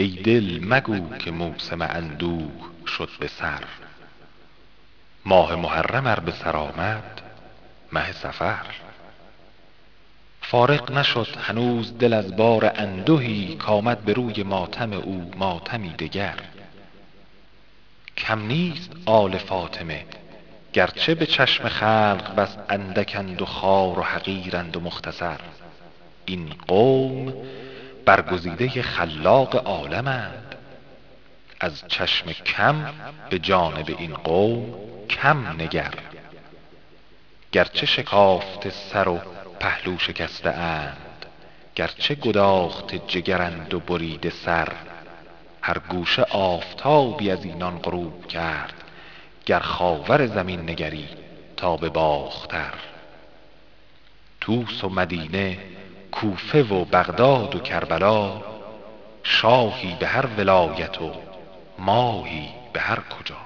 ای دل مگو که موسم اندوه شد به سر. ماه محرم ار به سر آمد مه صفر. فارغ نشد هنوز دل از بار اندهی کآمد به روی ماتم او ماتمی دگر. کم نیست آل فاطمه گرچه به چشم خلق بس اندکند و خوار و حقیرند و مختصر. این قوم برگزیده خلاق عالمند. از چشم کم به جانب این قوم کم نگر. گرچه شکافته سر و پهلو شکسته اند، گرچه گداخته جگرند و بریده سر. هر گوشه آفتابی از اینان غروب کرد، گر خاور زمین نگری تا به باختر. طوس و مدینه، کوفه و بغداد و کربلا، شاهی به هر ولایت و ماهی به هر کجا.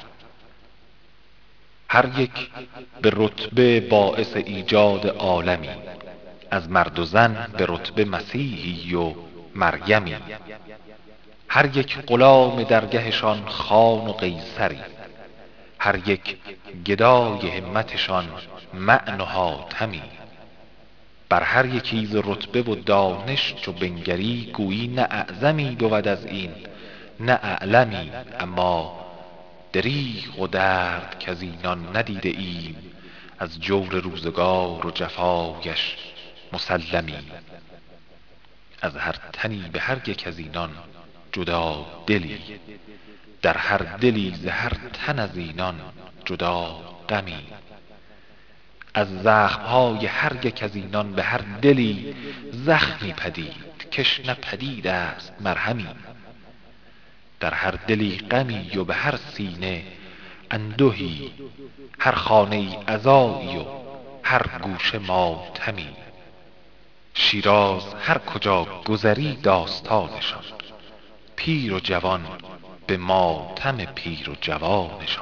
هر یک به رتبه باعث ایجاد عالمی، از مرد و زن به رتبه مسیحی و مریمی. هر یک غلام درگهشان خان و قیصری، هر یک گدای همتشان معن و حاتمی. بر هر یکی ز رتبه و دانش چو بنگری، گویی نه اعظمی بود از این نه اعلمی. اما دریغ و درد کز اینان ندیده ایم، از جور روزگار و جفایش مسلمی. از هر تنی به هر یک از اینان جدا دلی، در هر دلی ز هر تن از اینان جدا غمی. از زخمهای هر یک از اینان به هر دلی زخمی پدید، کش نه پدید است مرهمی. در هر دلی غمی و به هر سینه اندهی، هر خانه ای عزایی و هر گوشه ماتمی. شیراز هر کجا گذری داستانشان، پیر و جوان به ماتم پیر و جوانشان.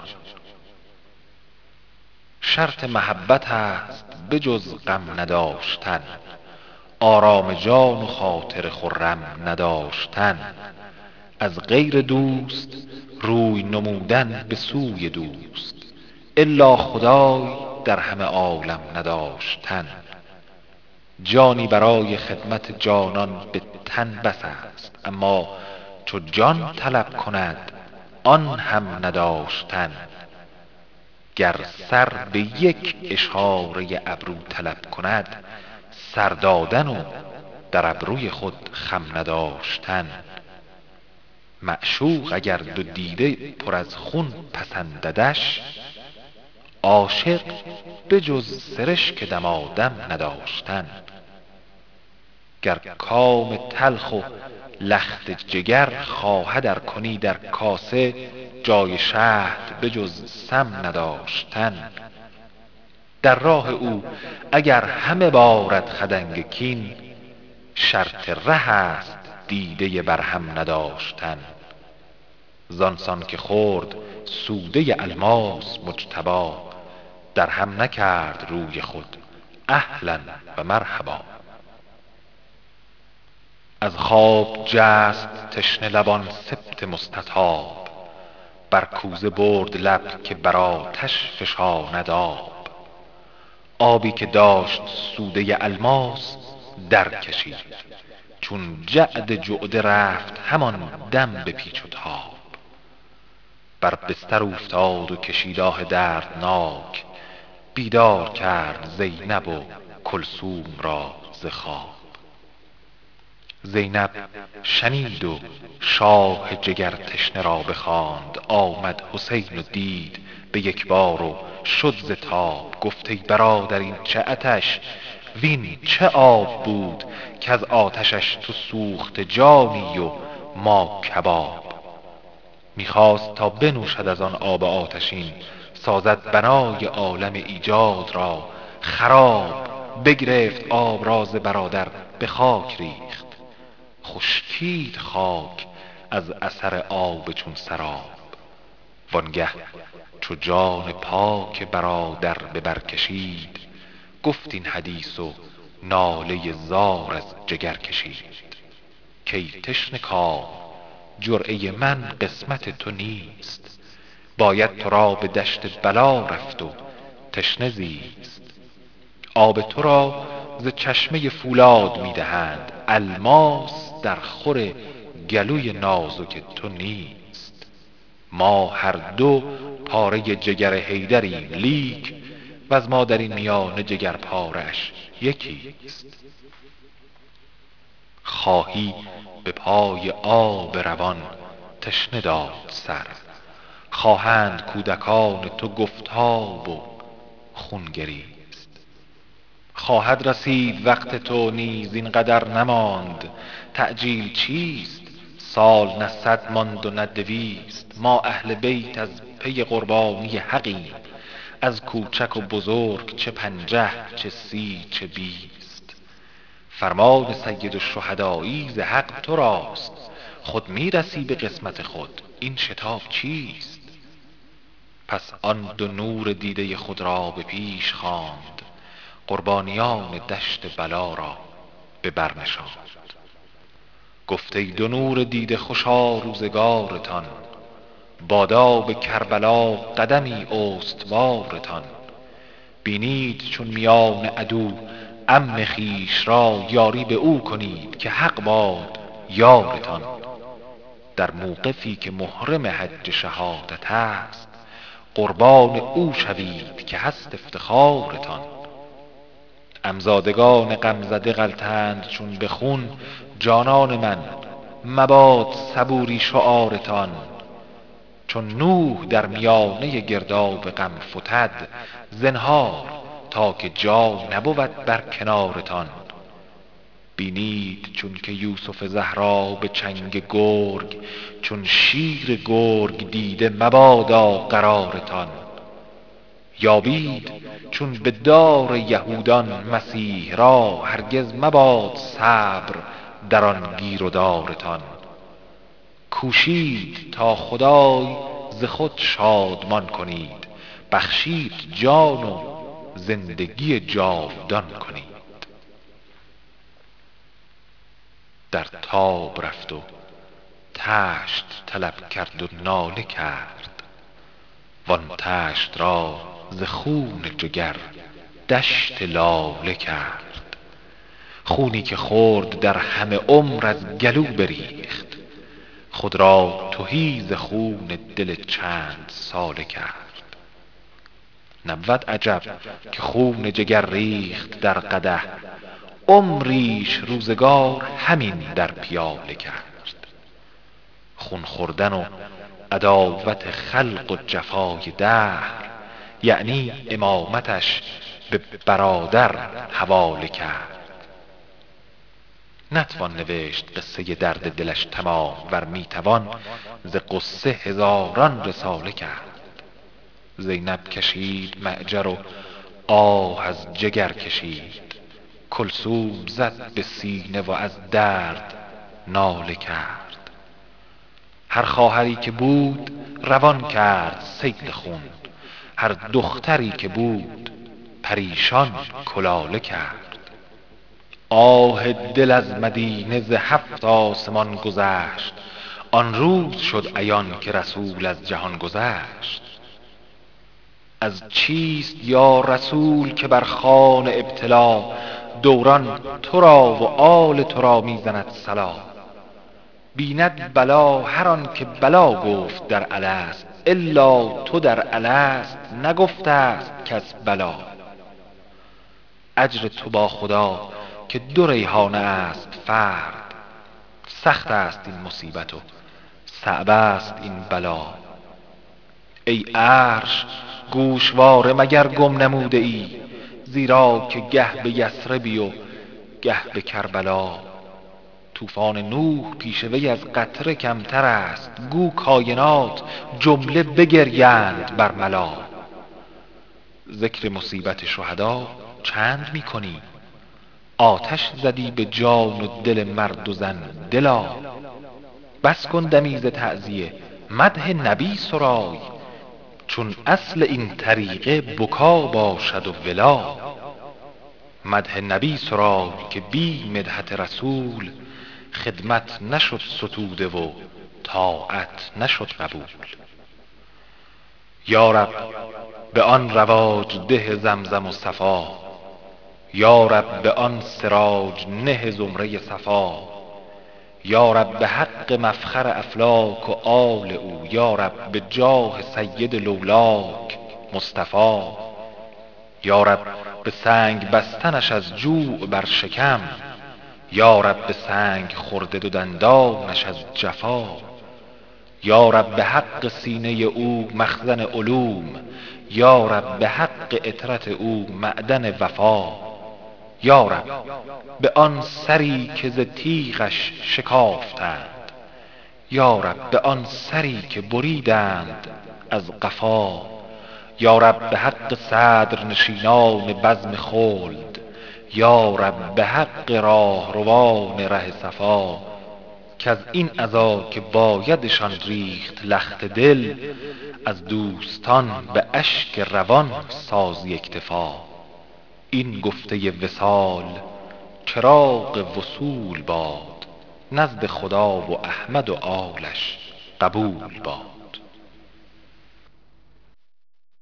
شرط محبت است به جز غم نداشتن، آرام جان و خاطر خرم نداشتن. از غیر دوست روی نمودن به سوی دوست، الا خدای در همه عالم نداشتن. جانی برای خدمت جانان به تن بس است، اما چو جان طلب کند آن هم نداشتن. گر سر به یک اشاره ابرو طلب کند، سر دادن و در ابروی خود خم نداشتن. معشوق اگر دو دیده پر از خون پسنددش، عاشق به جز سرشک دمادم نداشتن. گر کام تلخ و لخت جگر خواهد ار کنی در کاسه، جای شهد به جز سم نداشتن. در راه او اگر همه بارد خدنگ کین، شرط ره است دیده بر هم نداشتن. زانسان که خورد سوده الماس مجتبی، در هم نکرد روی خود اهلا و مرحبا. از خواب جست تشنه لبان سبط مستطاب، بر کوزه برد لب که بر آتش فشاند آب. آبی که داشت سوده الماس در کشید، چون جعد جعده رفت همان دم به پیچ و تاب. بر بستر اوفتاد و کشید آه دردناک، بیدار کرد زینب و کلثوم را ز خواب. زینب شنید و شاه جگر تشنه را بخواند، آمد حسین و دید به یک بار و شد ز تاب. گفت ای برادر این چه آتش وین چه آب بود، کز آتشش تو سوخته جانی و ما کباب. میخواست تا بنوشد از آن آب آتشین، سازد بنای عالم ایجاد را خراب. بگرفت آب را ز برادر به خاک ریخت، خشکید خاک از اثر آب چون سراب. وانگه چو جان پاک برادر به بر کشید، گفت این حدیث و ناله زار از جگر کشید. کای تشنه کام جرعه من قسمت تو نیست. باید تو را به دشت بلا رفت و تشنه زیست. آب تو را ز چشمه فولاد می دهند، الماس در خور گلوی نازک تو نیست. ما هر دو پاره جگر حیدریم لیک، وز ما در این میانه جگر پارش یکیست. خواهی به پای آب روان تشنه داد سر، خواهند کودکان تو گفتاب و خون گریست. خواهد رسید وقت تو نیز اینقدر نماند، تعجیل چیست؟ سال نه 100 ماند و نه 200. ما اهل بیت از پی قربانی حقیم، از کوچک و بزرگ چه 50 چه 30 چه 20. فرمان سید الشهدایی ز حق تو راست، خود می رسی به قسمت خود، این شتاب چیست؟ پس آن دو نور دیده خود را به پیش خواند، قربانیان دشت بلا را به بر نشاند. گفت ای دو نور دیده خوشا روزگارتان، بادا به کربلا قدمی استوارتان. بینید چون میان عدو عم خویش را، یاری به او کنید که حق باد یارتان. در موقفی که محرم حج شهادت است، قربان او شوید که هست افتخارتان. عمزادگان غمزده غلتند چون به خون، جانان من مباد صبوری شعارتان. چون نوح در میانه گرداب غم فتد، زنهار تا که جا نبود بر کنارتان. بینید چون که یوسف زهرا به چنگ گرگ، چون شیر گرگ دیده مبادا قرارتان. یابید چون به دار یهودان مسیح را، هرگز مباد صبر در آن گیر و دارتان. کوشید تا خدای ز خود شادمان کنید، بخشید جان و زندگی جاودان کنید. در تاب رفت و تشت طلب کرد و ناله کرد، وان تشت را ز خون جگر دشت لاله کرد. خونی که خورد در همه عمر از گلو بریخت، خود را تهی ز خون دل چند ساله کرد. نبود عجب که خون جگر ریخت در قدح، عمریش روزگار همین در پیاله کرد. خون خوردن و عداوت خلق و جفای دهر، یعنی امامتش به برادر حواله کرد. نتوان نوشت قصه درد دلش تمام، ور می توان ز غصه هزاران رساله کرد. زینب کشید معجر و آه از جگر کشید، کلثوم زد به سینه و از درد ناله کرد. هر خواهری که بود روان کرد سیل خون، هر دختری که بود پریشان کلاله کرد. آه دل از مدینه ز 7 آسمان گذشت، آن روز شد عیان که رسول از جهان گذشت. از چیست یا رسول که بر خوان ابتلا، دوران تو را و آل تو را می زند صلا. بیند بلا هر آن که بلا گفت در الست، الا تو در الست نگفته است کس بلا. اجر تو با خدا که 2 ریحانه است فرد، سخت است این مصیبت و صعب است این بلا. ای عرش گوشواره مگر گم نموده ای، زیرا که گه به یثربی و گه به کربلا. طوفان نوح پیش وی از قطره کمتر است، گو کاینات جمله بگریند بر ملا. ذکر مصیبت شهدا چند می کنی، آتش زدی به جان و دل مرد و زن دلا. بس کن دمی ز تعزیه مدح نبی سرای، چون اصل این طریقه بکا باشد و ولا. مدح نبی سرای که بی مدحت رسول، خدمت نشد ستوده و طاعت نشد قبول. یارب به آن رواج ده زمزم و صفا، یارب به آن سراج نه زمره صفا. یارب به حق مفخر افلاک و آل او، یارب به جاه سید لولاک مصطفی. یارب به سنگ بستنش از جوع بر شکم، یارب به سنگ خورده دو دندانش از جفا. یارب به حق سینه او مخزن علوم، یارب به حق عترت او معدن وفا. یارب به آن سری که ز تیغش شکافتند، یارب به آن سری که بریدند از قفا. یارب به حق صدر نشینان بزم خلد، یارب به حق راهروان ره صفا. کز این عزا که بایدشان ریخت لخت دل، از دوستان به اشک روان سازی اکتفا. این گفته وصال چراغ وصول باد، نزد خدا و احمد و آلش قبول باد.